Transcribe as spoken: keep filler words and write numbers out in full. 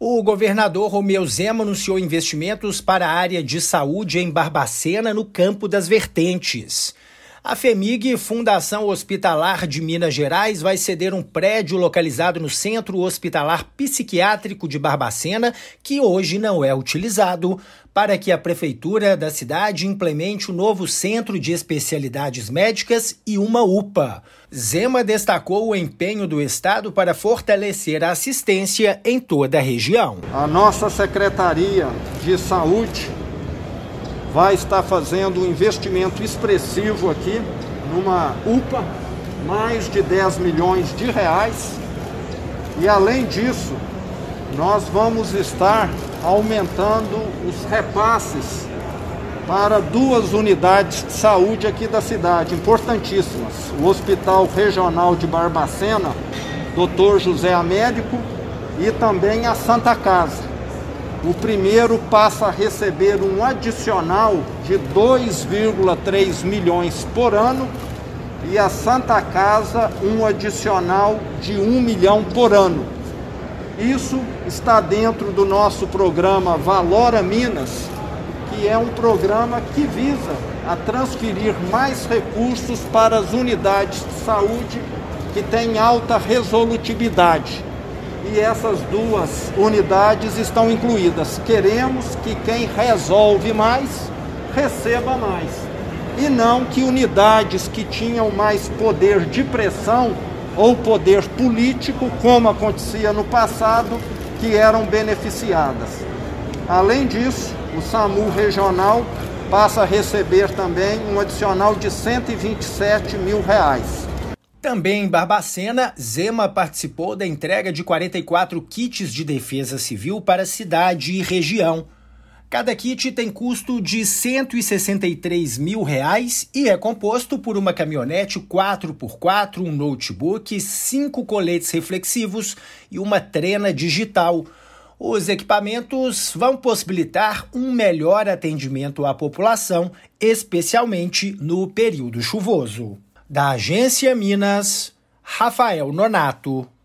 O governador Romeu Zema anunciou investimentos para a área de saúde em Barbacena, no Campo das Vertentes. A FHEMIG, Fundação Hospitalar de Minas Gerais, vai ceder um prédio localizado no Centro Hospitalar Psiquiátrico de Barbacena, que hoje não é utilizado, para que a Prefeitura da cidade implemente um novo Centro de Especialidades Médicas e uma U P A. Zema destacou o empenho do Estado para fortalecer a assistência em toda a região. A nossa Secretaria de Saúde vai estar fazendo um investimento expressivo aqui numa U P A, mais de dez milhões de reais. E além disso, nós vamos estar aumentando os repasses para duas unidades de saúde aqui da cidade, importantíssimas. O Hospital Regional de Barbacena, doutor José Américo, e também a Santa Casa. O primeiro passa a receber um adicional de dois vírgula três milhões por ano e a Santa Casa um adicional de um milhão por ano. Isso está dentro do nosso programa Valora Minas, que é um programa que visa a transferir mais recursos para as unidades de saúde que têm alta resolutividade. E essas duas unidades estão incluídas. Queremos que quem resolve mais, receba mais. E não que unidades que tinham mais poder de pressão ou poder político, como acontecia no passado, que eram beneficiadas. Além disso, o SAMU regional passa a receber também um adicional de cento e vinte e sete mil reais. Também em Barbacena, Zema participou da entrega de quarenta e quatro kits de defesa civil para a cidade e região. Cada kit tem custo de cento e sessenta e três mil reais e é composto por uma caminhonete quatro por quatro, um notebook, cinco coletes reflexivos e uma trena digital. Os equipamentos vão possibilitar um melhor atendimento à população, especialmente no período chuvoso. Da Agência Minas, Rafael Nonato.